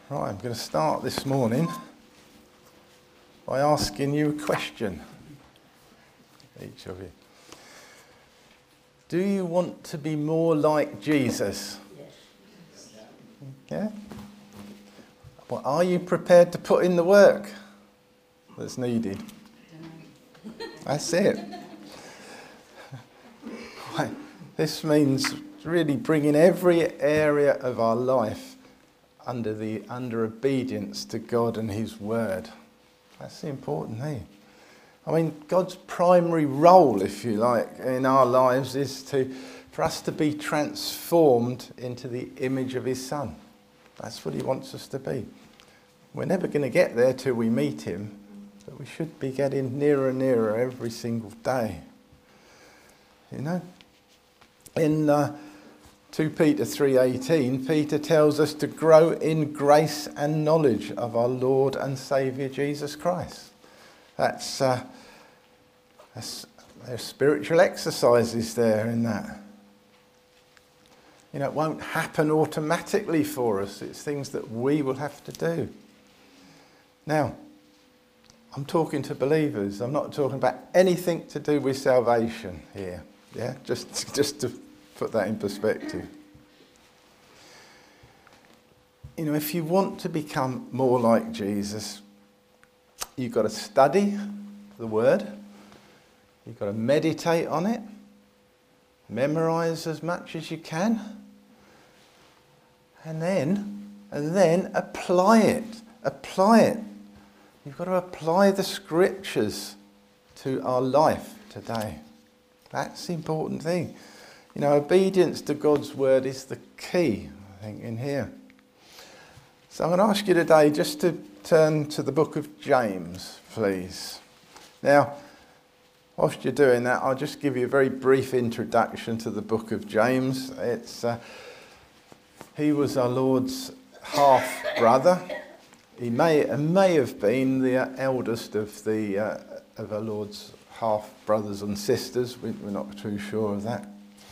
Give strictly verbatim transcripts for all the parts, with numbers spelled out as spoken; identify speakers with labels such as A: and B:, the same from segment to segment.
A: Right, I'm going to start this morning by asking you a question, each of you. Do you want to be more like Jesus? Yes. Yeah? Well, are you prepared to put in the work that's needed? That's it. Right. This means really bringing every area of our life under the under obedience to God and His Word. That's the important thing. I mean, God's primary role, if you like, in our lives is to for us to be transformed into the image of His Son. That's what He wants us to be. We're never going to get there till we meet Him, but we should be getting nearer and nearer every single day. You know? In uh, Second Peter three eighteen, Peter tells us to grow in grace and knowledge of our Lord and Saviour Jesus Christ. That's, uh, that's there's spiritual exercises there in that. You know, it won't happen automatically for us. It's things that we will have to do. Now, I'm talking to believers. I'm not talking about anything to do with salvation here. Yeah, just just to put that in perspective. You know, if you want to become more like Jesus, you've got to study the Word. You've got to meditate on it. Memorise as much as you can. And then, and then apply it. Apply it. You've got to apply the Scriptures to our life today. That's the important thing. You know, obedience to God's Word is the key, I think, in here. So I'm going to ask you today just to turn to the book of James, please. Now, whilst you're doing that, I'll just give you a very brief introduction to the book of James. It's uh, he was our Lord's half-brother. He may may have been the eldest of the uh, of our Lord's half-brothers and sisters. We, we're not too sure of that.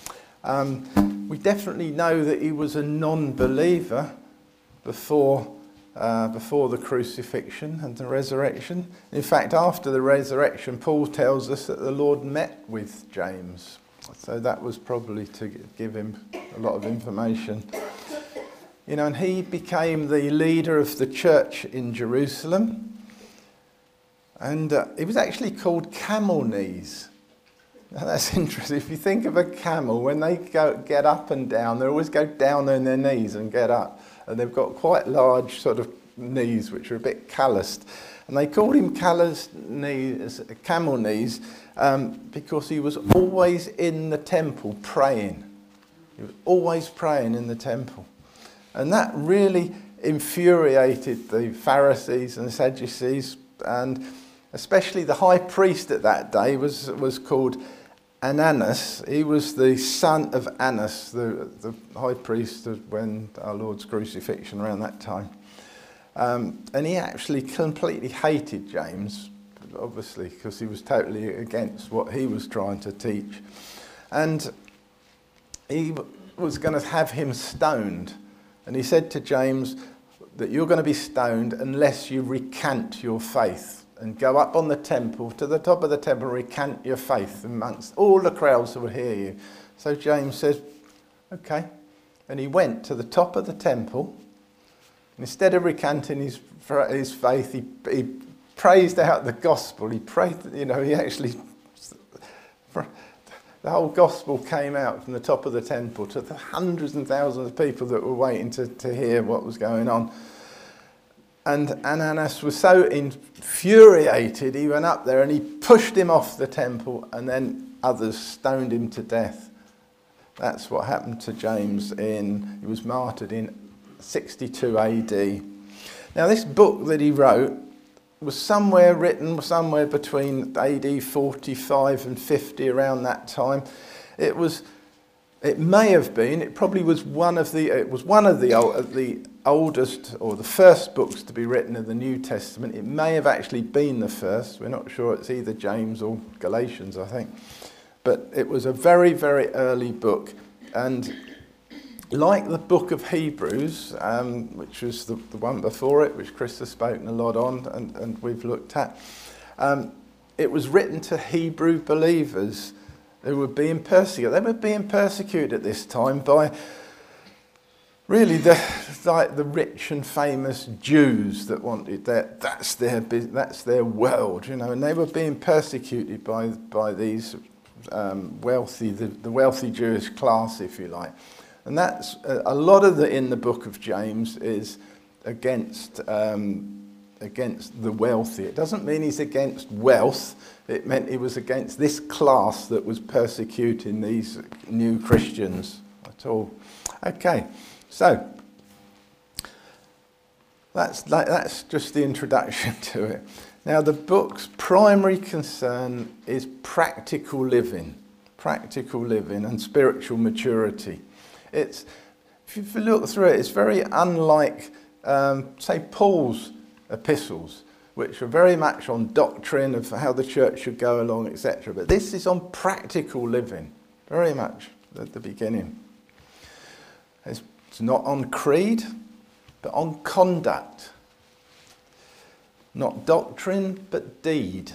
A: Um, we definitely know that he was a non-believer before uh, before the crucifixion and the resurrection. In fact, after the resurrection, Paul tells us that the Lord met with James. So that was probably to give him a lot of information. You know, and he became the leader of the church in Jerusalem. And uh, he was actually called Camel Knees. Now that's interesting. If you think of a camel, when they go get up and down, they always go down on their knees and get up. And they've got quite large sort of knees, which are a bit calloused. And they called him callous knees, camel knees um, because he was always in the temple praying. He was always praying in the temple. And that really infuriated the Pharisees and the Sadducees, and especially the high priest at that day was, was called Ananus. He was the son of Annas, the, the high priest of when our Lord's crucifixion around that time. Um, and he actually completely hated James, obviously, because he was totally against what he was trying to teach. And he was going to have him stoned. And he said to James that you're going to be stoned unless you recant your faith and go up on the temple, to the top of the temple, recant your faith amongst all the crowds that would hear you. So James says, okay. And he went to the top of the temple. And instead of recanting his his faith, he, he praised out the gospel. He prayed, you know, he actually, the whole gospel came out from the top of the temple to the hundreds and thousands of people that were waiting to, to hear what was going on. And Ananus was so infuriated, he went up there and he pushed him off the temple, and then others stoned him to death. That's what happened to James in, he was martyred in sixty-two A D. Now this book that he wrote was somewhere written, somewhere between A D forty-five and fifty, around that time. It was, it may have been, it probably was one of the, it was one of the, the oldest or the first books to be written in the New Testament. It may have actually been the first. We're not sure. It's either James or Galatians, I think. But it was a very, very early book. And like the book of Hebrews, um, which was the, the one before it, which Chris has spoken a lot on and, and we've looked at, um, it was written to Hebrew believers who were being persecuted. They were being persecuted at this time by really the like the rich and famous Jews that wanted that. That's their that's their world, you know, and they were being persecuted by by these um, wealthy the, the wealthy Jewish class, if you like. And that's a, a lot of the in the book of James is against um, against the wealthy. It doesn't mean he's against wealth. It meant he was against this class that was persecuting these new Christians at all. Okay, so that's like, that's just the introduction to it. Now, the book's primary concern is practical living, practical living and spiritual maturity. It's, if you look through it, it's very unlike, um, say, Paul's epistles, which are very much on doctrine of how the church should go along, et cetera. But this is on practical living, very much at the beginning. It's, it's not on creed, but on conduct. Not doctrine, but deed.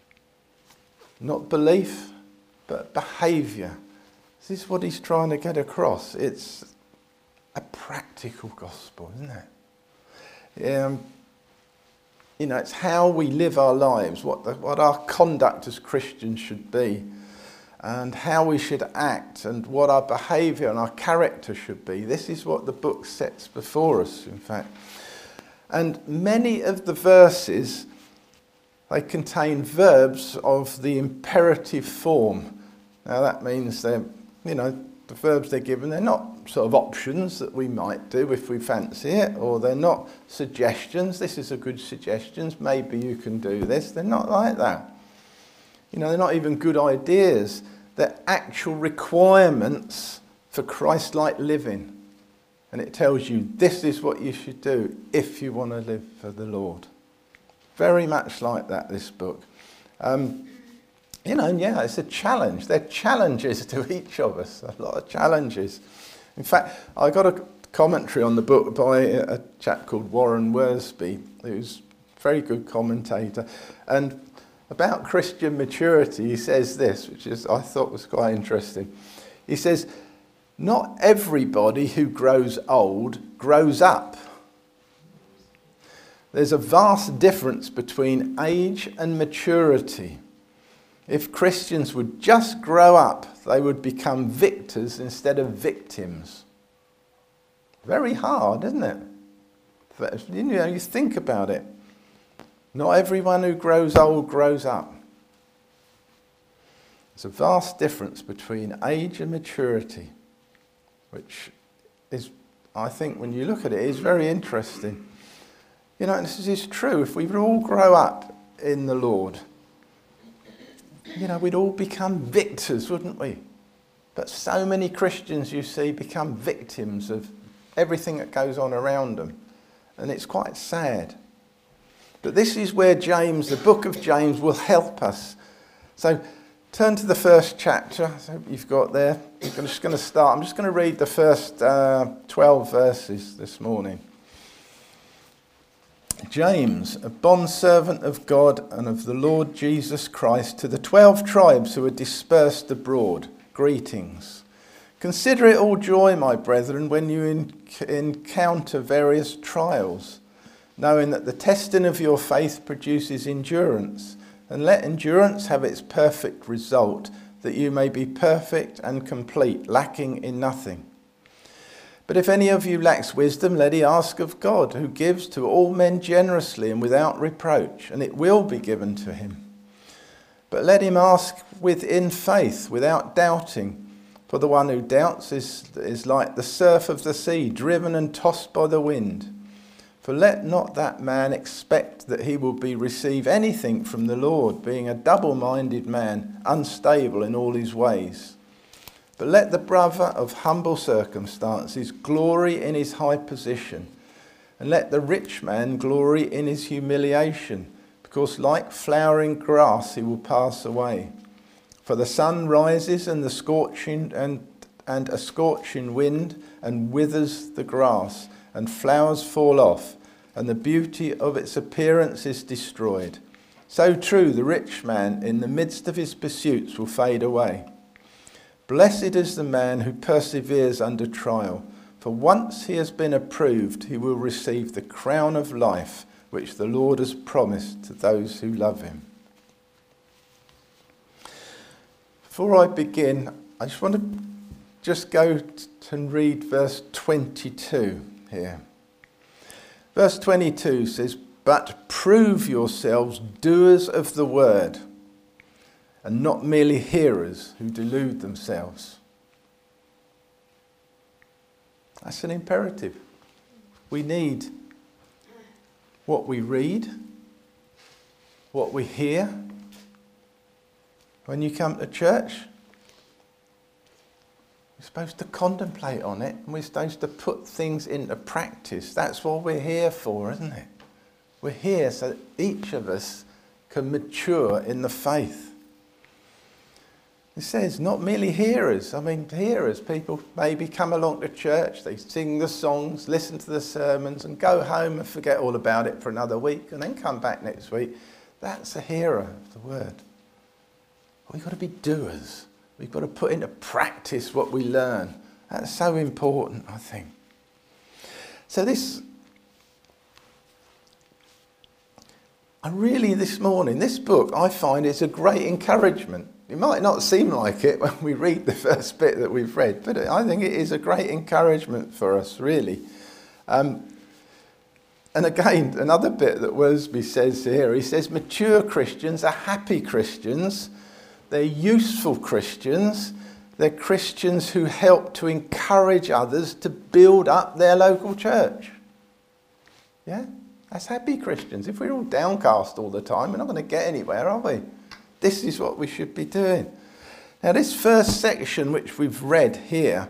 A: Not belief, but behaviour. This is what he's trying to get across. It's a practical gospel, isn't it? Um, you know, it's how we live our lives, what the, what our conduct as Christians should be, and how we should act, and what our behaviour and our character should be. This is what the book sets before us, in fact. And many of the verses, they contain verbs of the imperative form. Now that means they're, you know, the verbs they're given, they're not sort of options that we might do if we fancy it, or they're not suggestions. This is a good suggestion. Maybe you can do this. They're not like that. You know, they're not even good ideas. They're actual requirements for Christ-like living. And it tells you this is what you should do if you want to live for the Lord. Very much like that, this book. Um, you know, and yeah, it's a challenge. They're challenges to each of us, a lot of challenges. In fact, I got a commentary on the book by a chap called Warren Worsby, who's a very good commentator. And about Christian maturity, he says this, which is I thought was quite interesting. He says, not everybody who grows old grows up. There's a vast difference between age and maturity. If Christians would just grow up, they would become victors instead of victims. Very hard, isn't it? You know, you think about it. Not everyone who grows old grows up. There's a vast difference between age and maturity, which is, I think, when you look at it, is very interesting. You know, and this is true. If we would all grow up in the Lord, you know, we'd all become victors, wouldn't we? But so many Christians, you see, become victims of everything that goes on around them. And it's quite sad. But this is where James, the book of James, will help us. So turn to the first chapter. I hope you've got there. I'm just going to start. I'm just going to read the first uh, twelve verses this morning. James, a bondservant of God and of the Lord Jesus Christ, to the twelve tribes who are dispersed abroad, greetings. Consider it all joy, my brethren, when you en- encounter various trials, knowing that the testing of your faith produces endurance, and let endurance have its perfect result, that you may be perfect and complete, lacking in nothing. But if any of you lacks wisdom, let he ask of God, who gives to all men generously and without reproach, and it will be given to him. But let him ask within faith, without doubting. For the one who doubts is, is like the surf of the sea, driven and tossed by the wind. For let not that man expect that he will be receive anything from the Lord, being a double-minded man, unstable in all his ways. But let the brother of humble circumstances glory in his high position, and let the rich man glory in his humiliation, because like flowering grass he will pass away. For the sun rises and the scorching and and a scorching wind, and withers the grass, and flowers fall off, and the beauty of its appearance is destroyed. So true, the rich man in the midst of his pursuits will fade away. Blessed is the man who perseveres under trial, for once he has been approved, he will receive the crown of life which the Lord has promised to those who love him. Before I begin, I just want to just go and read verse twenty-two here. Verse twenty-two says, "But prove yourselves doers of the word, and not merely hearers who delude themselves." That's an imperative. We need what we read, what we hear. When you come to church, we're supposed to contemplate on it, and we're supposed to put things into practice. That's what we're here for, isn't it? We're here so that each of us can mature in the faith. It says, not merely hearers. I mean, hearers, people maybe come along to church, they sing the songs, listen to the sermons, and go home and forget all about it for another week, and then come back next week. That's a hearer of the word. We've got to be doers. We've got to put into practice what we learn. That's so important, I think. So this, I really, this morning, this book, I find is a great encouragement. It might not seem like it when we read the first bit that we've read, but I think it is a great encouragement for us, really. Um, and again, another bit that Worsby says here, he says, mature Christians are happy Christians. They're useful Christians. They're Christians who help to encourage others to build up their local church. Yeah? That's happy Christians. If we're all downcast all the time, we're not going to get anywhere, are we? This is what we should be doing. Now, this first section which we've read here,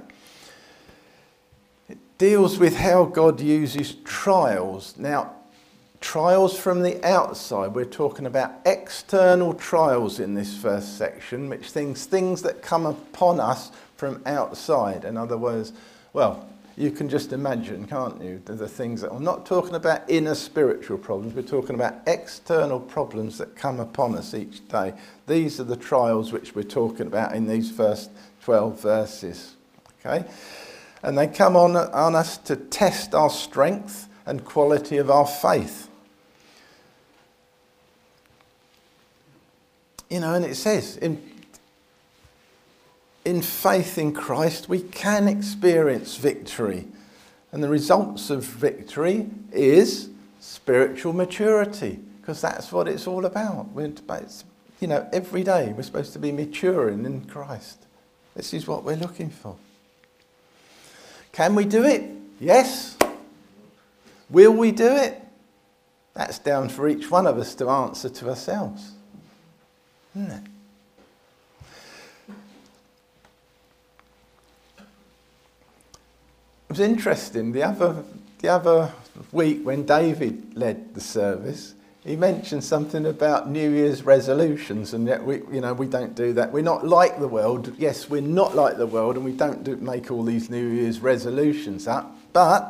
A: it deals with how God uses trials. Now, trials from the outside. We're talking about external trials in this first section, which things things that come upon us from outside. In other words, well, you can just imagine, can't you, the things that I'm not talking about inner spiritual problems. We're talking about external problems that come upon us each day. These are the trials which we're talking about in these first twelve verses. Okay, and they come on on us to test our strength and quality of our faith. You know, and it says, in, in faith in Christ, we can experience victory. And the results of victory is spiritual maturity, because that's what it's all about. We're, it's, you know, every day we're supposed to be maturing in Christ. This is what we're looking for. Can we do it? Yes. Will we do it? That's down for each one of us to answer to ourselves. Isn't it? It was interesting. The other, the other week when David led the service, he mentioned something about New Year's resolutions, and yet we, you know, we don't do that. We're not like the world. Yes, we're not like the world, and we don't do, make all these New Year's resolutions up. But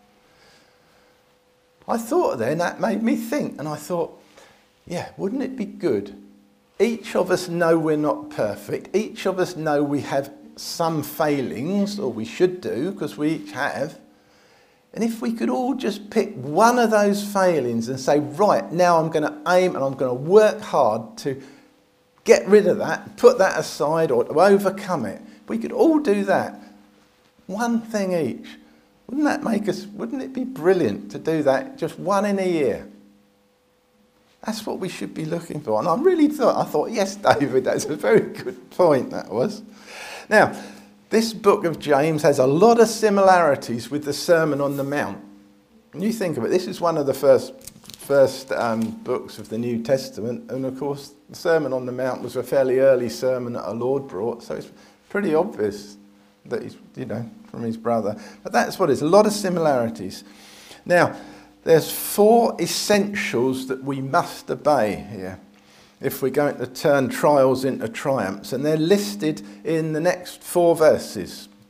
A: I thought then that made me think, and I thought, yeah, wouldn't it be good? Each of us know we're not perfect. Each of us know we have some failings, or we should do, because we each have. And if we could all just pick one of those failings and say, right, now I'm going to aim and I'm going to work hard to get rid of that, put that aside, or to overcome it. If we could all do that, one thing each, wouldn't that make us, wouldn't it be brilliant to do that, just one in a year? That's what we should be looking for. And I really thought, I thought, yes, David, that's a very good point, that was. Now, this book of James has a lot of similarities with the Sermon on the Mount. And you think of it, this is one of the first first um, books of the New Testament. And of course, the Sermon on the Mount was a fairly early sermon that our Lord brought. So it's pretty obvious that he's, you know, from his brother. But that's what it is, a lot of similarities. Now, there's four essentials that we must obey here if we're going to turn trials into triumphs. And they're listed in the next four verses.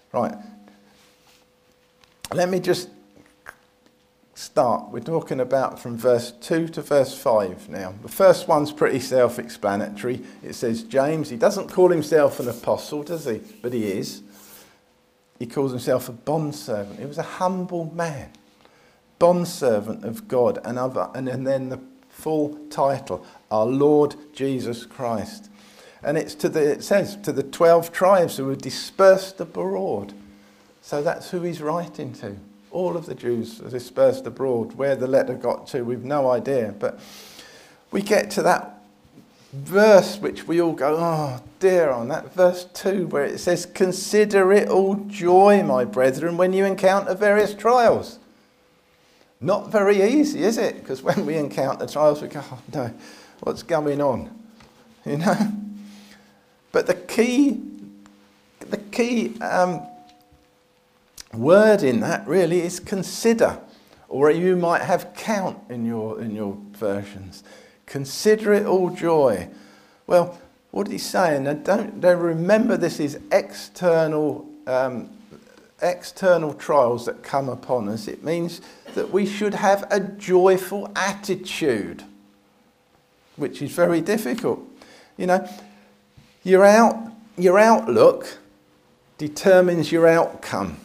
A: Right. Let me just start. We're talking about from verse two to verse five now. The first one's pretty self-explanatory. It says James. He doesn't call himself an apostle, does he? But he is. He calls himself a bondservant. He was a humble man. Bondservant of God. And, other, and, and then the full title, our Lord Jesus Christ. And it's to the, it says, to the twelve tribes who were dispersed abroad. So that's who he's writing to. All of the Jews are dispersed abroad. Where the letter got to, we've no idea. But we get to that verse which we all go, oh dear, on that verse two, where it says, consider it all joy, my brethren, when you encounter various trials. Not very easy, is it? Because when we encounter trials, we go, oh no, what's going on? You know? But the key, the key um, word in that really is consider, or you might have count in your in your versions. Consider it all joy. Well, what he's saying? Now don't, don't remember this is external um, external trials that come upon us. It means that we should have a joyful attitude, which is very difficult. You know, your out your outlook determines your outcome.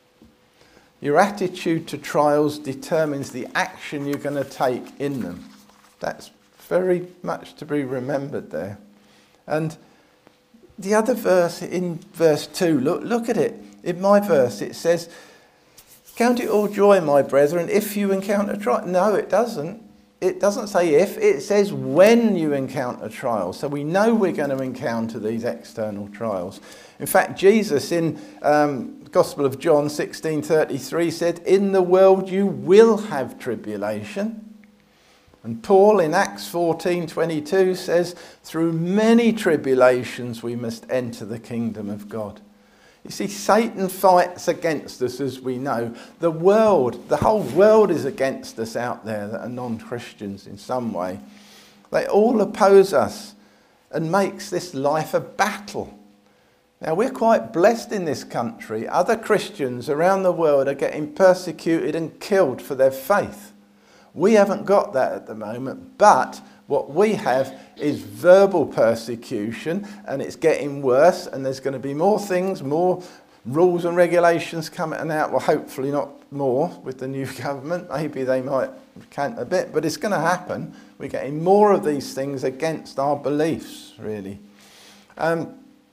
A: Your attitude to trials determines the action you're going to take in them. That's very much to be remembered there. And the other verse in verse two, look, look at it. In my verse it says, count it all joy, my brethren, if you encounter trials. No, it doesn't. It doesn't say if, it says when you encounter trials. So we know we're going to encounter these external trials. In fact, Jesus in um, the Gospel of John sixteen thirty-three said, in the world you will have tribulation. And Paul in Acts fourteen twenty-two says, through many tribulations we must enter the kingdom of God. You see, Satan fights against us, as we know. The world, the whole world is against us out there that are non-Christians in some way. They all oppose us and makes this life a battle. Now, we're quite blessed in this country. Other Christians around the world are getting persecuted and killed for their faith. We haven't got that at the moment, but what we have is verbal persecution, and it's getting worse, and there's going to be more things, more rules and regulations coming out. Well, hopefully not more with the new government. Maybe they might recant a bit, but it's going to happen. We're getting more of these things against our beliefs, really. Um,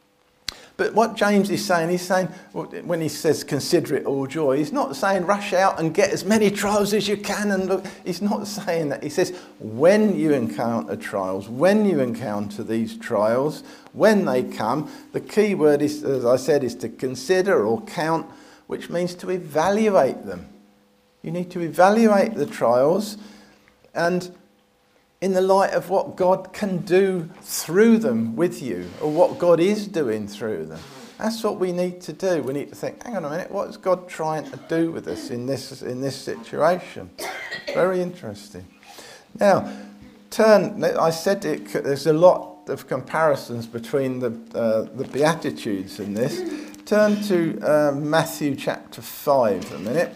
A: But what James is saying, he's saying, when he says consider it all joy, he's not saying rush out and get as many trials as you can. And look, he's not saying that. He says when you encounter trials, when you encounter these trials, when they come, the key word is, as I said, is to consider or count, which means to evaluate them. You need to evaluate the trials and in the light of what God can do through them with you, or what God is doing through them. That's what we need to do. We need to think, hang on a minute, what is God trying to do with us in this in this situation? Very interesting. Now, turn, I said it, there's a lot of comparisons between the, uh, the Beatitudes in this. Turn to uh, Matthew chapter five a minute.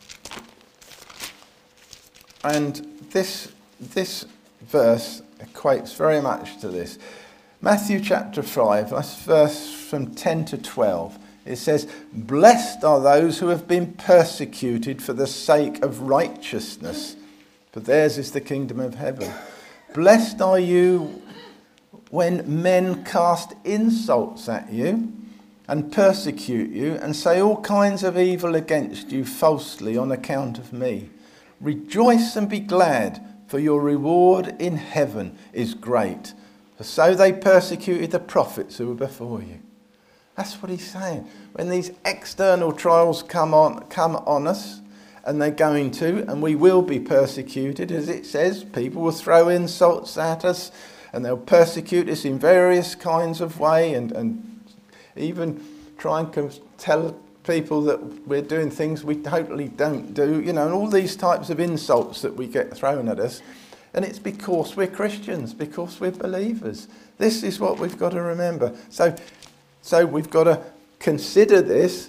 A: And this this verse equates very much to this. Matthew chapter five, that's verse from ten to twelve. It says, blessed are those who have been persecuted for the sake of righteousness, for theirs is the kingdom of heaven. Blessed are you when men cast insults at you and persecute you and say all kinds of evil against you falsely on account of me. Rejoice and be glad, for your reward in heaven is great. For so they persecuted the prophets who were before you. That's what he's saying. When these external trials come on, come on us, and they're going to, and we will be persecuted, as it says, people will throw insults at us, and they'll persecute us in various kinds of way, and, and even try and tell people that we're doing things we totally don't do, you know, and all these types of insults that we get thrown at us. And it's because we're Christians, because we're believers. This is what we've got to remember. So, so we've got to consider this,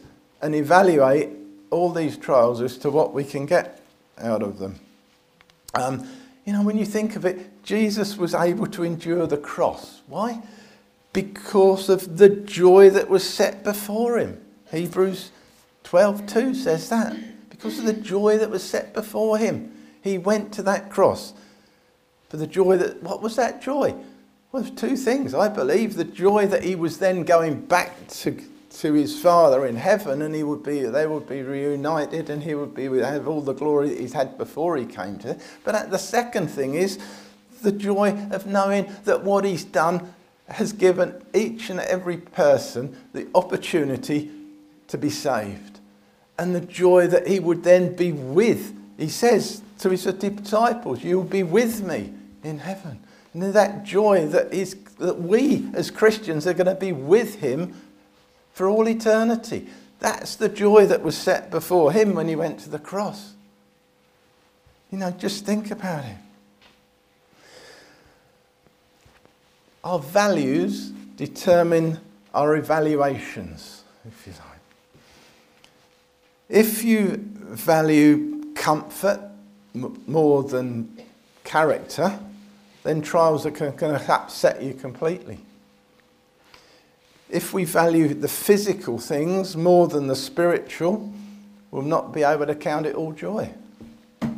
A: and evaluate all these trials as to what we can get out of them. Um, you know, when you think of it, Jesus was able to endure the cross. Why? Because of the joy that was set before him. Hebrews twelve two says that. Because of the joy that was set before him, he went to that cross. For the joy that, what was that joy? Well, there's two things. I believe the joy that he was then going back to to his Father in heaven, and he would be, they would be reunited, and he would be have all the glory that he's had before he came to it. But the second thing is the joy of knowing that what he's done has given each and every person the opportunity to be saved, and the joy that he would then be with. He says to his disciples, "You'll be with me in heaven." And that joy that is that we as Christians are going to be with him for all eternity. That's the joy that was set before him when he went to the cross. You know, just think about it. Our values determine our evaluations, if you like. If you value comfort m- more than character, then trials are going to upset you completely. If we value the physical things more than the spiritual, we'll not be able to count it all joy. And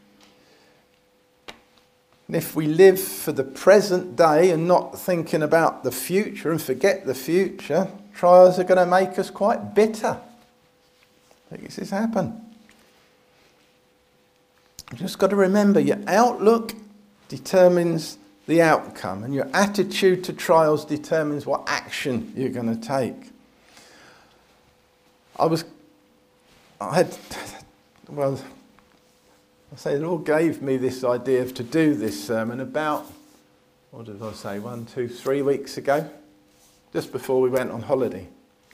A: if we live for the present day and not thinking about the future and forget the future, trials are going to make us quite bitter. I think this has happened. You've just got to remember your outlook determines the outcome, and your attitude to trials determines what action you're going to take. I was, I had, well, I say the Lord gave me this idea to do this sermon about, what did I say, one, two, three weeks ago, just before we went on holiday.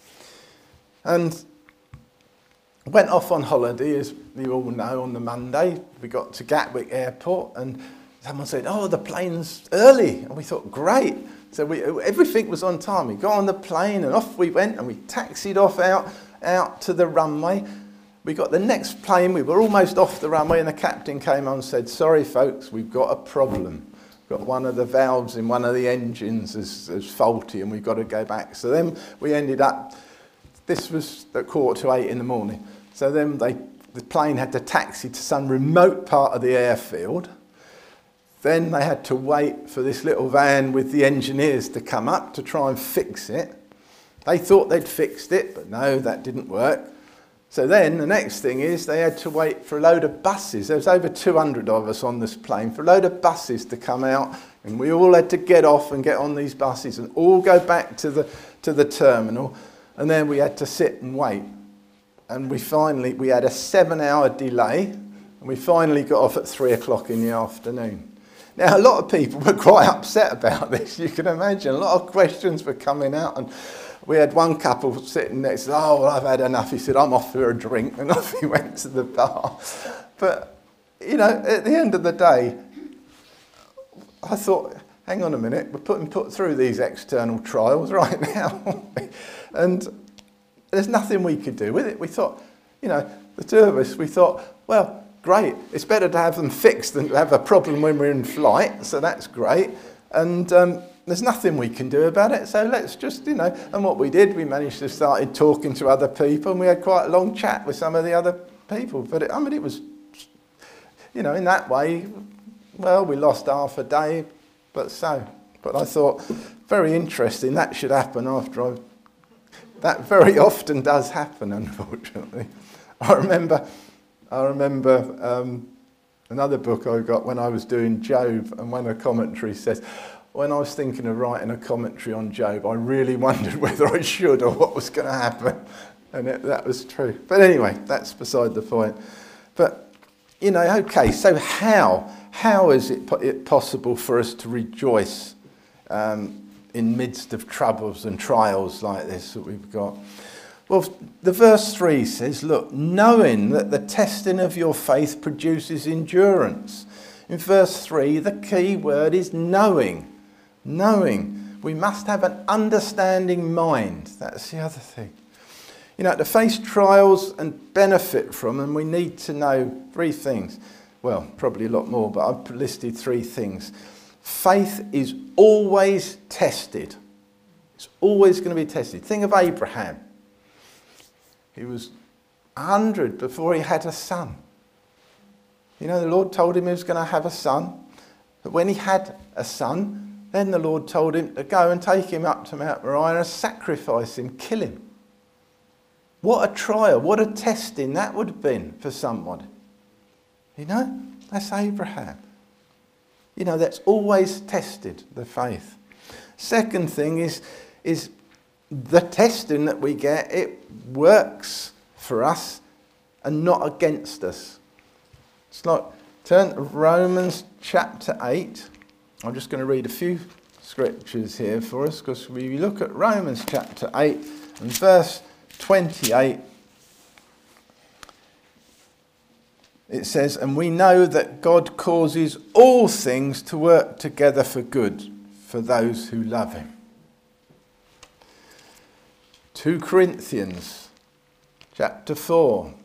A: And went off on holiday, as you all know, on the Monday. We got to Gatwick Airport, and someone said, "Oh, the plane's early." And we thought, great. So we, everything was on time. We got on the plane and off we went, and we taxied off out, out to the runway. We got the next plane. We were almost off the runway, and the captain came on and said, "Sorry, folks, we've got a problem. We've got one of the valves in one of the engines is, is faulty, and we've got to go back." So then we ended up, this was at quarter to eight in the morning. So then they, the plane had to taxi to some remote part of the airfield. Then they had to wait for this little van with the engineers to come up to try and fix it. They thought they'd fixed it, but no, that didn't work. So then the next thing is they had to wait for a load of buses. There was over two hundred of us on this plane, for a load of buses to come out, and we all had to get off and get on these buses and all go back to the to the terminal, and then we had to sit and wait. And we finally, we had a seven hour delay, and we finally got off at three o'clock in the afternoon. Now, a lot of people were quite upset about this, you can imagine. A lot of questions were coming out, and we had one couple sitting next to us, "Oh, well, I've had enough." He said, "I'm off for a drink," and off he went to the bar. But, you know, at the end of the day, I thought, hang on a minute, we're putting put through these external trials right now. And there's nothing we could do with it. We thought, you know, the two of us, we thought, well, great. It's better to have them fixed than to have a problem when we're in flight. So that's great. And um, there's nothing we can do about it. So let's just, you know, and what we did, we managed to start talking to other people, and we had quite a long chat with some of the other people. But it, I mean, it was, you know, in that way, well, we lost half a day, but so. But I thought, very interesting. That should happen after I, that very often does happen, unfortunately. I remember... I remember um, another book I got when I was doing Job, and when a commentary says, when I was thinking of writing a commentary on Job, I really wondered whether I should or what was going to happen. And it, that was true. But anyway, that's beside the point. But, you know, okay, so how? How is it, it possible for us to rejoice um, in midst of troubles and trials like this that we've got? Well, the verse three says, look, knowing that the testing of your faith produces endurance. In verse three, the key word is knowing. Knowing. We must have an understanding mind. That's the other thing. You know, to face trials and benefit from them, we need to know three things. Well, probably a lot more, but I've listed three things. Faith is always tested. It's always going to be tested. Think of Abraham. He was one hundred before he had a son. You know, the Lord told him he was going to have a son. But when he had a son, then the Lord told him to go and take him up to Mount Moriah and sacrifice him, kill him. What a trial, what a testing that would have been for someone. You know, that's Abraham. You know, that's always tested, the faith. Second thing is, is the testing that we get, it works for us and not against us. It's like, turn to Romans chapter eight. I'm just going to read a few scriptures here for us, because we look at Romans chapter eight and verse twenty-eight. It says, and we know that God causes all things to work together for good for those who love him. Second Corinthians chapter four.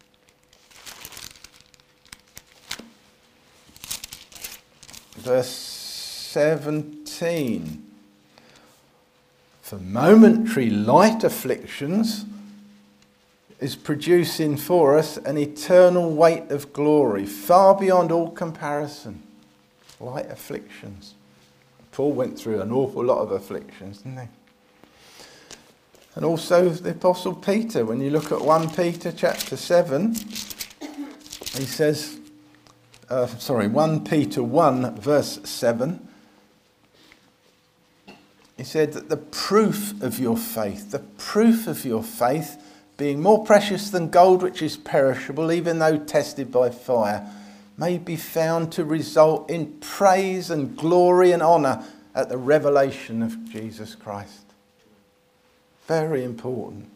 A: Verse seventeen. For momentary light afflictions is producing for us an eternal weight of glory, far beyond all comparison. Light afflictions. Paul went through an awful lot of afflictions, didn't he? And also the Apostle Peter, when you look at First Peter chapter seven, he says, uh, sorry, First Peter one verse seven, he said that the proof of your faith, the proof of your faith, being more precious than gold which is perishable, even though tested by fire, may be found to result in praise and glory and honour at the revelation of Jesus Christ. Very important.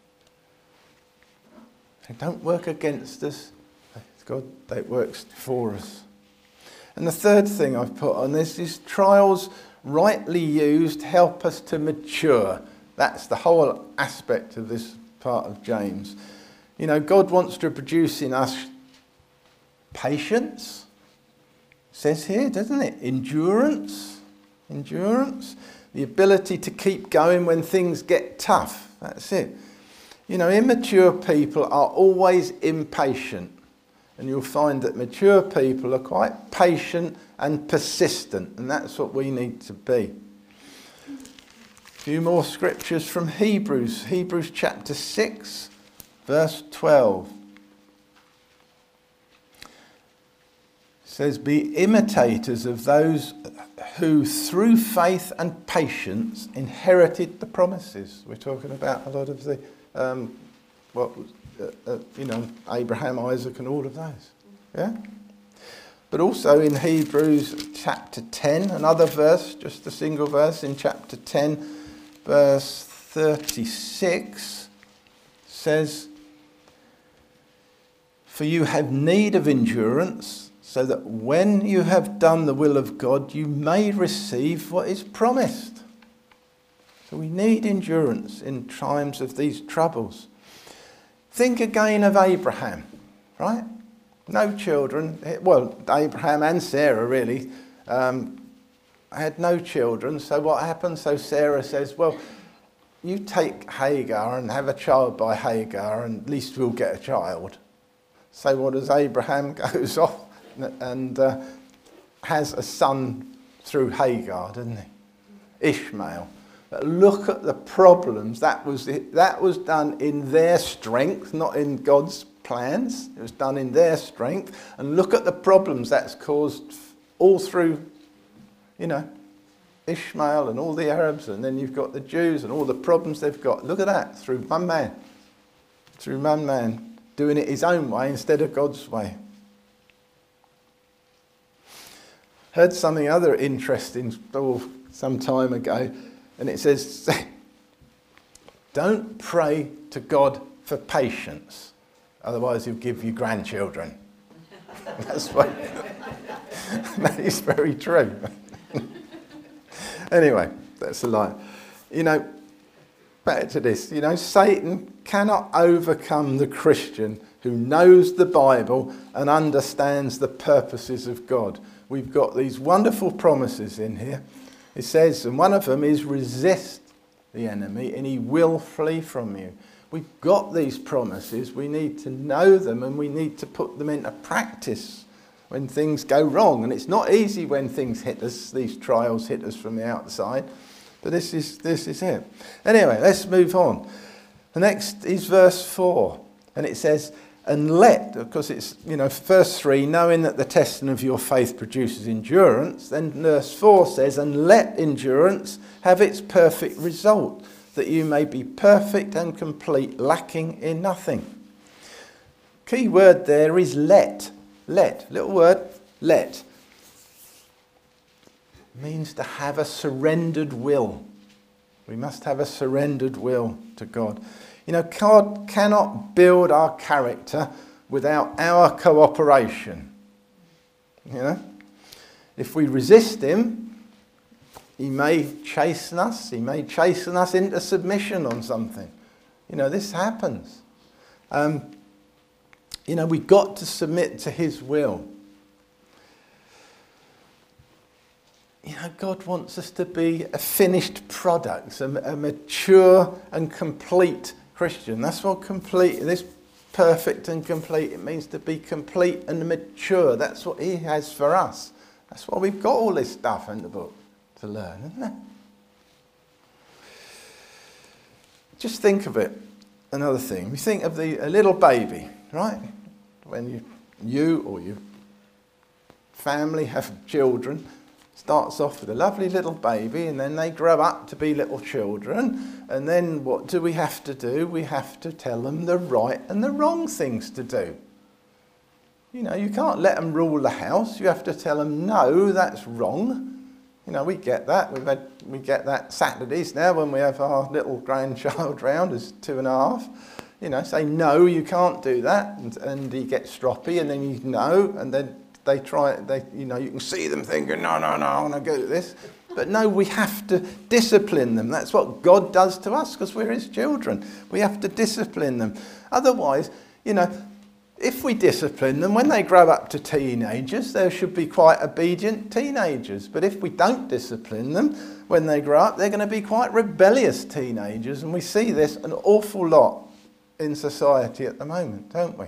A: They don't work against us. It's God that works for us. And the third thing I've put on this is trials rightly used help us to mature. That's the whole aspect of this part of James. You know, God wants to produce in us patience. It says here, doesn't it? Endurance. Endurance. The ability to keep going when things get tough. That's it. You know, immature people are always impatient. And you'll find that mature people are quite patient and persistent. And that's what we need to be. A few more scriptures from Hebrews. Hebrews chapter six, verse twelve. It says, be imitators of those who through faith and patience inherited the promises. We're talking about a lot of the, um, what was, uh, uh, you know, Abraham, Isaac and all of those. Yeah? But also in Hebrews chapter ten, another verse, just a single verse in chapter ten, verse thirty-six, says, for you have need of endurance, so that when you have done the will of God, you may receive what is promised. So we need endurance in times of these troubles. Think again of Abraham, right? No children. Well, Abraham and Sarah really um, had no children. So what happened? So Sarah says, well, you take Hagar and have a child by Hagar, and at least we'll get a child. So what does Abraham goes off and uh, has a son through Hagar, doesn't he? Ishmael. But look at the problems. That was that was done in their strength, not in God's plans. It was done in their strength. And look at the problems that's caused all through, you know, Ishmael and all the Arabs, and then you've got the Jews and all the problems they've got. Look at that, through one man. Through one man doing it his own way instead of God's way. Heard something other interesting oh, some time ago, and it says, don't pray to God for patience, otherwise he'll give you grandchildren. That's what, that is very true. Anyway, that's a lie. You know, back to this. You know, Satan cannot overcome the Christian who knows the Bible and understands the purposes of God. We've got these wonderful promises in here. It says, and one of them is resist the enemy and he will flee from you. We've got these promises. We need to know them and we need to put them into practice when things go wrong. And it's not easy when things hit us, these trials hit us from the outside. But this is, this is it. Anyway, let's move on. The next is verse four. And it says, and let, because it's, you know, verse three, knowing that the testing of your faith produces endurance. Then verse four says, and let endurance have its perfect result, that you may be perfect and complete, lacking in nothing. Key word there is let. Let, little word, let. Means to have a surrendered will. We must have a surrendered will to God. You know, God cannot build our character without our cooperation. You know, if we resist him, he may chasten us. He may chasten us into submission on something. You know, this happens. Um, you know, we've got to submit to his will. You know, God wants us to be a finished product, a, a mature and complete Christian. That's what complete, this perfect and complete, it means to be complete and mature. That's what he has for us. That's why we've got all this stuff in the book to learn, isn't it? Just think of it, another thing. We think of the a little baby, right? When you, you or your family have children, starts off with a lovely little baby and then they grow up to be little children, and then what do we have to do? We have to tell them the right and the wrong things to do. You know, you can't let them rule the house. You have to tell them, no, that's wrong. You know, we get that. We've had, we get that Saturdays now when we have our little grandchild round as two and a half. You know, say, no, you can't do that. And, and he gets stroppy and then you know, and then they try, they, you know, you can see them thinking, no, no, no, I want to go to this. But no, we have to discipline them. That's what God does to us because we're his children. We have to discipline them. Otherwise, you know, if we discipline them, when they grow up to teenagers, they should be quite obedient teenagers. But if we don't discipline them when they grow up, they're going to be quite rebellious teenagers. And we see this an awful lot in society at the moment, don't we?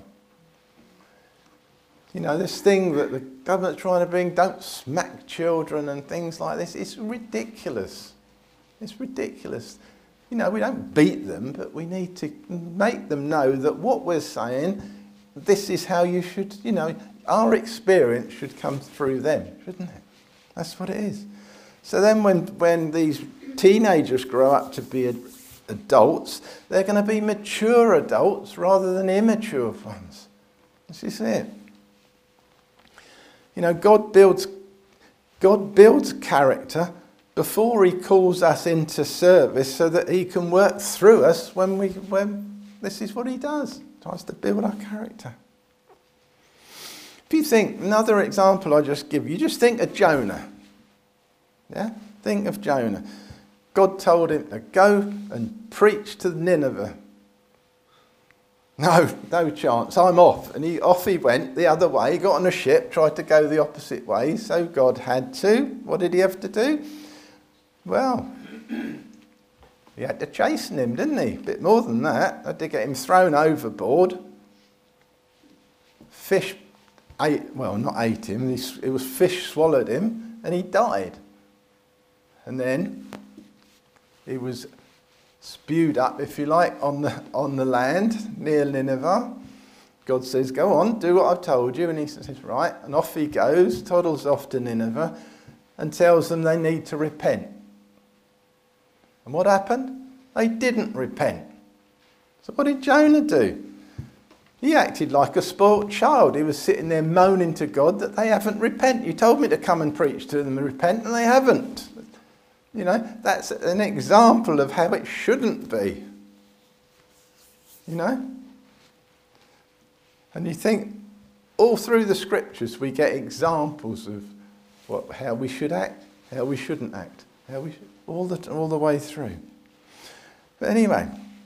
A: You know, this thing that the government's trying to bring, don't smack children and things like this, it's ridiculous. It's ridiculous. You know, we don't beat them, but we need to make them know that what we're saying, this is how you should, you know, our experience should come through them, shouldn't it? That's what it is. So then when, when these teenagers grow up to be ad- adults, they're going to be mature adults rather than immature ones. This is it. You know, God builds, God builds character before he calls us into service so that he can work through us when we, when this is what he does. Tries to build our character. If you think, another example I just give you, just think of Jonah. Yeah? Think of Jonah. God told him to go and preach to Nineveh. No, no chance, I'm off. And he off he went the other way, got on a ship, tried to go the opposite way, so God had to. What did he have to do? Well, he had to chasten him, didn't he? A bit more than that. Had to get him thrown overboard. Fish ate, well, not ate him, it was fish swallowed him, and he died. And then he was spewed up, if you like, on the on the land near Nineveh. God says, go on, do what I've told you. And he says, right. And off he goes, toddles off to Nineveh and tells them they need to repent. And what happened? They didn't repent. So what did Jonah do? He acted like a spoilt child. He was sitting there moaning to God that they haven't repented. You told me to come and preach to them and repent, and they haven't. You know, that's an example of how it shouldn't be. You know? And you think, all through the scriptures we get examples of what, how we should act, how we shouldn't act, how we should, all the all the way through. But anyway,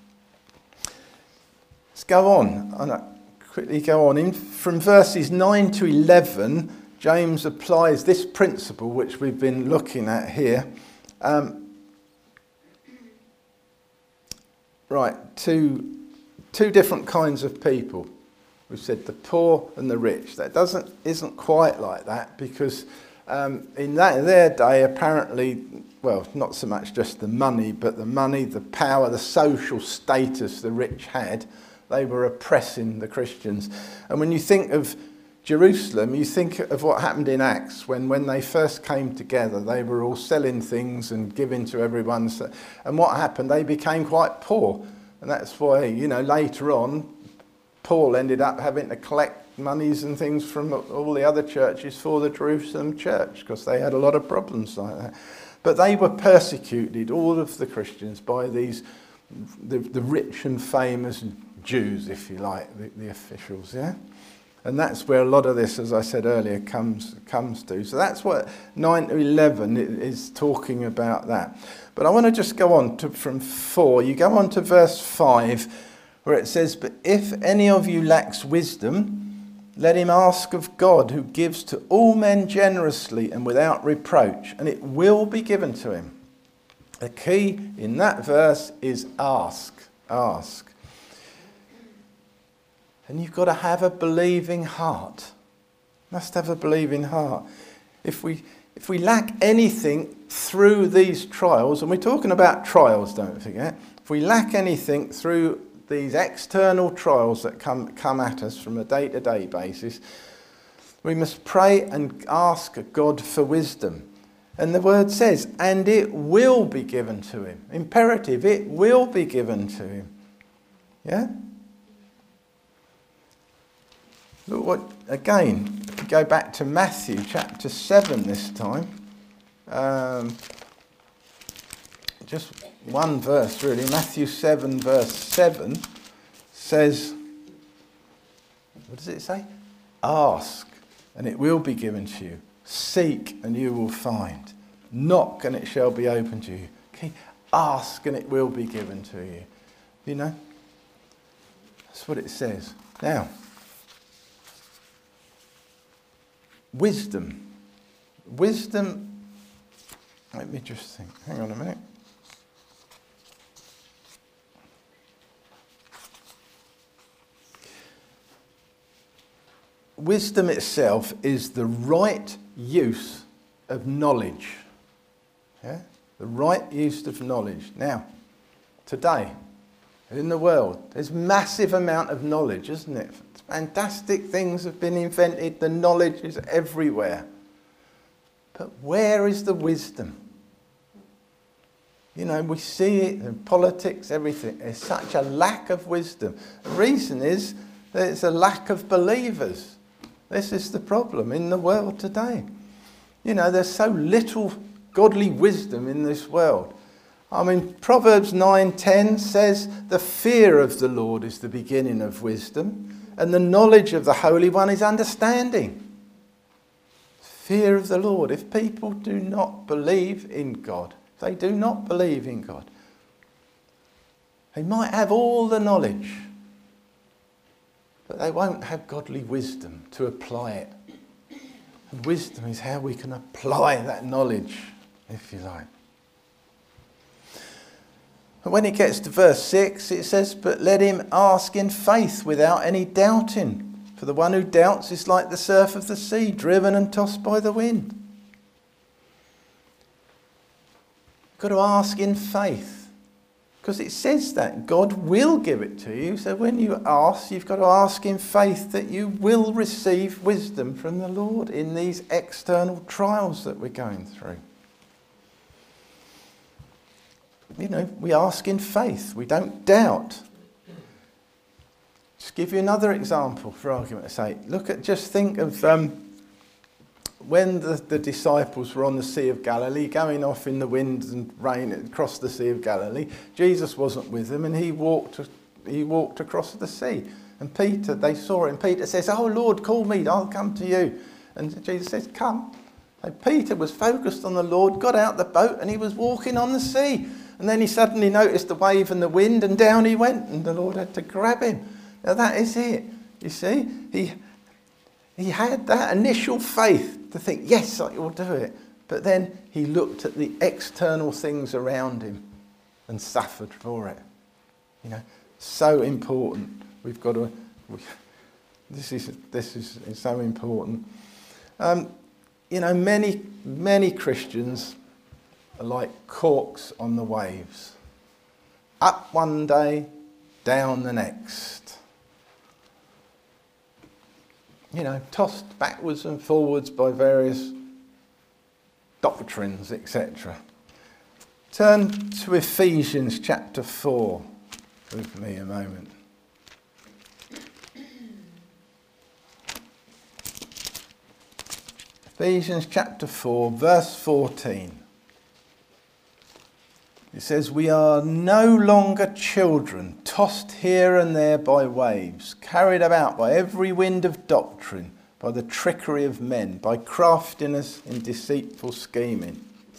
A: let's go on. I'll quickly go on. In, from verses nine to eleven, James applies this principle which we've been looking at here. Um, right, to two different kinds of people. We've said the poor and the rich. That doesn't isn't quite like that, because um, in that their day, apparently, well, not so much just the money, but the money, the power, the social status the rich had, they were oppressing the Christians. And when you think of Jerusalem, you think of what happened in Acts, when, when they first came together, they were all selling things and giving to everyone. And what happened? They became quite poor. And that's why, you know, later on, Paul ended up having to collect monies and things from all the other churches for the Jerusalem church, because they had a lot of problems like that. But they were persecuted, all of the Christians, by these, the, the rich and famous Jews, if you like, the, the officials, yeah? And that's where a lot of this, as I said earlier, comes comes to. So that's what nine to eleven is talking about that. But I want to just go on to from four. You go on to verse five, where it says, "But if any of you lacks wisdom, let him ask of God, who gives to all men generously and without reproach, and it will be given to him." The key in that verse is ask. Ask. And you've got to have a believing heart. Must have a believing heart. If we if we lack anything through these trials, and we're talking about trials, don't forget. If we lack anything through these external trials that come come at us from a day-to-day basis, we must pray and ask God for wisdom. And the word says, and it will be given to him. Imperative, it will be given to him. Yeah? Look what, again, if you go back to Matthew chapter seven this time, um, just one verse really, Matthew seven verse seven says, what does it say? Ask and it will be given to you. Seek and you will find. Knock and it shall be opened to you. Okay? Ask and it will be given to you. You know? That's what it says. Now, wisdom. Wisdom, let me just think. Hang on a minute. Wisdom itself is the right use of knowledge. Yeah? The right use of knowledge. Now, today, in the world, there's massive amount of knowledge, isn't it? Fantastic things have been invented. The knowledge is everywhere. But where is the wisdom? You know, we see it in politics, everything. There's such a lack of wisdom. The reason is there's a lack of believers. This is the problem in the world today. You know, there's so little godly wisdom in this world. I mean, Proverbs nine ten says, the fear of the Lord is the beginning of wisdom, and the knowledge of the Holy One is understanding. Fear of the Lord. If people do not believe in God, if they do not believe in God, they might have all the knowledge, but they won't have godly wisdom to apply it. And wisdom is how we can apply that knowledge, if you like. And when it gets to verse six, it says, but let him ask in faith without any doubting. For the one who doubts is like the surf of the sea, driven and tossed by the wind. You've got to ask in faith. Because it says that God will give it to you. So when you ask, you've got to ask in faith that you will receive wisdom from the Lord in these external trials that we're going through. You know, we ask in faith. We don't doubt. Just give you another example for argument's sake. Look at, just think of um, when the, the disciples were on the Sea of Galilee, going off in the wind and rain across the Sea of Galilee. Jesus wasn't with them, and he walked. He walked across the sea. And Peter, they saw him. Peter says, "Oh Lord, call me. I'll come to you." And Jesus says, "Come." So Peter was focused on the Lord, got out the boat, and he was walking on the sea. And then he suddenly noticed the wave and the wind, and down he went, and the Lord had to grab him. Now that is it. You see, he he had that initial faith to think, yes, I will do it. But then he looked at the external things around him and suffered for it. You know, so important. We've got to. We, this is this is, is so important. Um, you know, many many Christians are like corks on the waves. Up one day, down the next. You know, tossed backwards and forwards by various doctrines, et cetera. Turn to Ephesians chapter four with me a moment. Ephesians chapter four, verse fourteen. It says, we are no longer children, tossed here and there by waves, carried about by every wind of doctrine, by the trickery of men, by craftiness in deceitful scheming.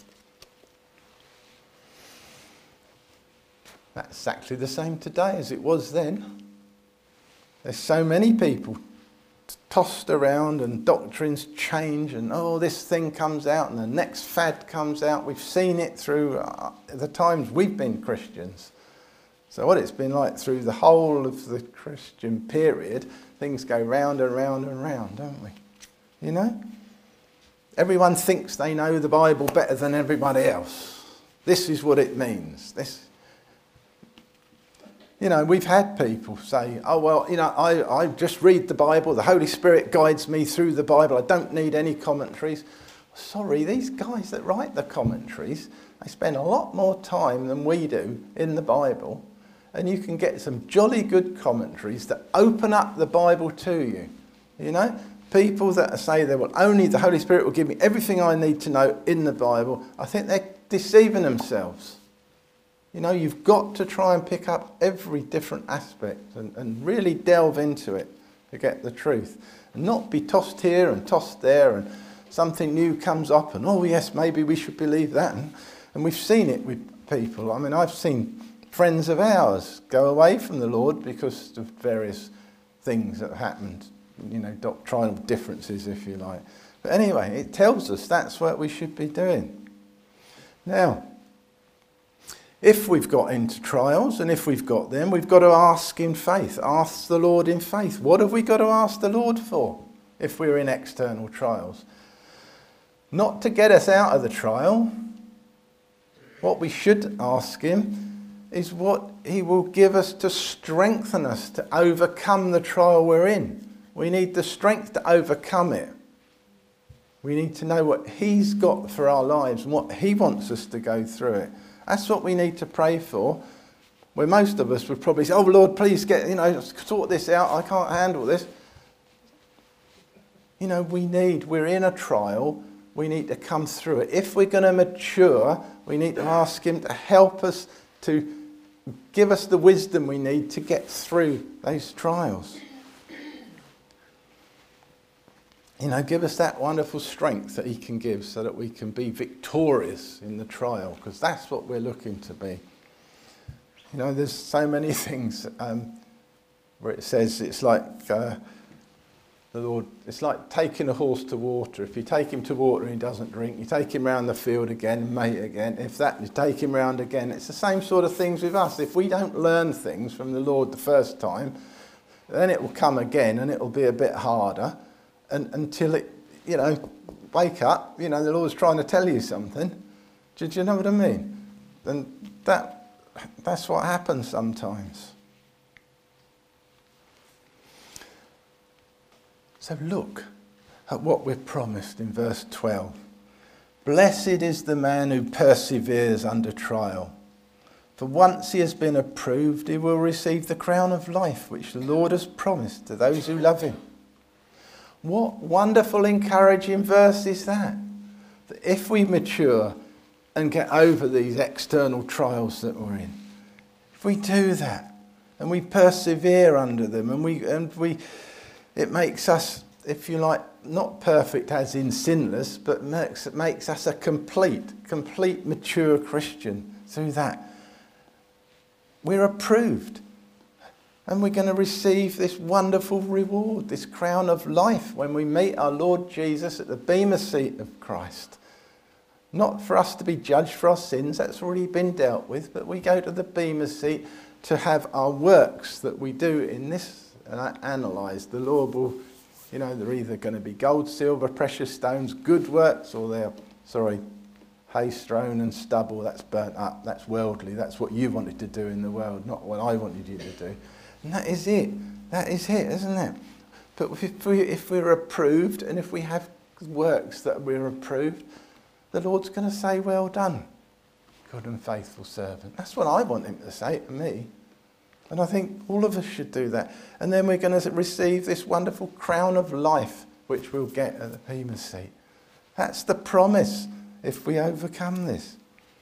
A: That's exactly the same today as it was then. There's so many people tossed around and doctrines change and oh, this thing comes out and the next fad comes out. We've seen it through uh, the times we've been Christians. So what it's been like through the whole of the Christian period, things go round and round and round, don't we? You know? Everyone thinks they know the Bible better than everybody else. This is what it means. This You know, we've had people say, oh, well, you know, I, I just read the Bible. The Holy Spirit guides me through the Bible. I don't need any commentaries. Sorry, these guys that write the commentaries, they spend a lot more time than we do in the Bible. And you can get some jolly good commentaries that open up the Bible to you. You know, people that say that, well, only the Holy Spirit will give me everything I need to know in the Bible, I think they're deceiving themselves. You know, you've got to try and pick up every different aspect and, and really delve into it to get the truth. And not be tossed here and tossed there and something new comes up and, oh yes, maybe we should believe that. And, and we've seen it with people. I mean, I've seen friends of ours go away from the Lord because of various things that happened, you know, doctrinal differences, if you like. But anyway, it tells us that's what we should be doing. Now, if we've got into trials, and if we've got them, we've got to ask in faith. Ask the Lord in faith. What have we got to ask the Lord for if we're in external trials? Not to get us out of the trial. What we should ask him is what he will give us to strengthen us to overcome the trial we're in. We need the strength to overcome it. We need to know what he's got for our lives and what he wants us to go through it. That's what we need to pray for. Where most of us would probably say, oh Lord, please get, you know, sort this out. I can't handle this. You know, we need, we're in a trial. We need to come through it. If we're going to mature, we need to ask him to help us, to give us the wisdom we need to get through those trials. You know, give us that wonderful strength that he can give so that we can be victorious in the trial, because that's what we're looking to be. You know, there's so many things um, where it says it's like uh, the Lord, it's like taking a horse to water. If you take him to water and he doesn't drink, you take him round the field again, mate again. If that, you take him round again. It's the same sort of things with us. If we don't learn things from the Lord the first time, then it will come again and it will be a bit harder. And until it, you know, wake up, you know, the Lord's trying to tell you something. Do, do you know what I mean? And that, that's what happens sometimes. So look at what we're promised in verse twelve. Blessed is the man who perseveres under trial. For once he has been approved, he will receive the crown of life, which the Lord has promised to those who love him. What wonderful, encouraging verse is that? That if we mature and get over these external trials that we're in, if we do that and we persevere under them and we and we, it makes us, if you like, not perfect as in sinless, but makes it makes us a complete, complete mature Christian through that. we're approved. And we're going to receive this wonderful reward, this crown of life when we meet our Lord Jesus at the bema seat of Christ. Not for us to be judged for our sins, that's already been dealt with, but we go to the bema seat to have our works that we do in this analysed. The Lord will, you know, they're either going to be gold, silver, precious stones, good works, or they're, sorry, hay strown and stubble, that's burnt up, that's worldly, that's what you wanted to do in the world, not what I wanted you to do. And that is it, that is it, isn't it? But if, we, if we're approved, and if we have works that we're approved, the Lord's going to say, well done, good and faithful servant. That's what I want him to say to me. And I think all of us should do that. And then we're going to receive this wonderful crown of life, which we'll get at the bema seat. That's the promise if we overcome this.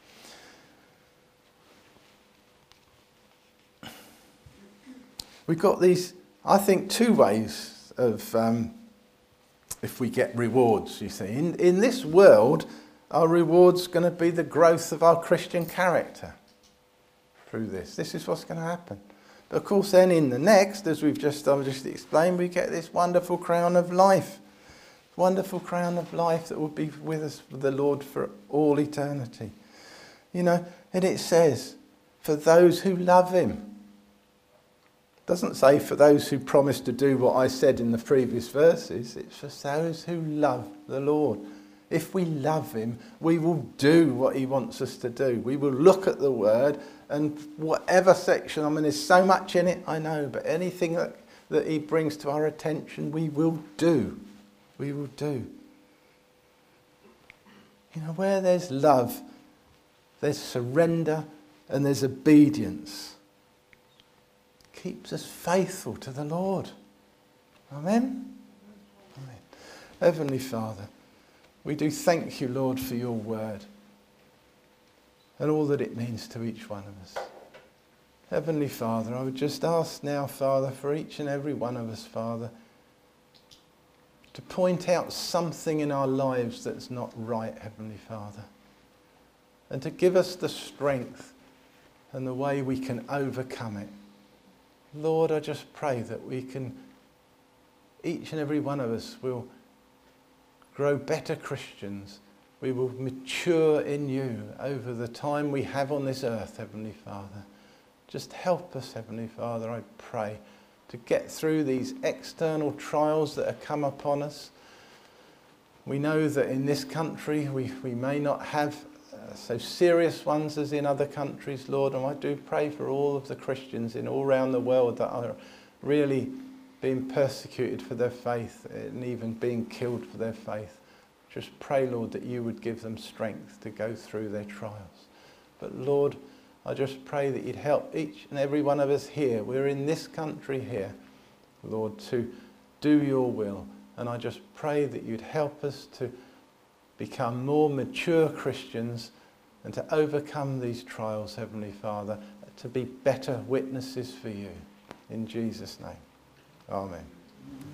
A: We've got these, I think, two ways of, um, if we get rewards, you see. In, in this world, our reward's going to be the growth of our Christian character through this. This is what's going to happen. But of course, then in the next, as we've just, I've just explained, we get this wonderful crown of life. Wonderful crown of life that will be with us, with the Lord, for all eternity. You know, and it says, for those who love him. It doesn't say for those who promise to do what I said in the previous verses. It's for those who love the Lord. If we love him, we will do what he wants us to do. We will look at the word, and whatever section, I mean, there's so much in it, I know, but anything that, that he brings to our attention, we will do. We will do. You know, where there's love, there's surrender and there's obedience. Keeps us faithful to the Lord. Amen? Amen. Heavenly Father, we do thank you, Lord, for your word and all that it means to each one of us. Heavenly Father, I would just ask now, Father, for each and every one of us, Father, to point out something in our lives that's not right, Heavenly Father, and to give us the strength and the way we can overcome it. Lord, I just pray that we can, each and every one of us will grow better Christians. We will mature in you over the time we have on this earth, Heavenly Father. Just help us, Heavenly Father, I pray, to get through these external trials that have come upon us. We know that in this country we, we may not have uh, so serious ones as in other countries, Lord, and I do pray for all of the Christians in all around the world that are really being persecuted for their faith and even being killed for their faith. Just pray, Lord, that you would give them strength to go through their trials. But Lord, I just pray that you'd help each and every one of us here. We're in this country here, Lord, to do your will. And I just pray that you'd help us to become more mature Christians and to overcome these trials, Heavenly Father, to be better witnesses for you. In Jesus' name, amen.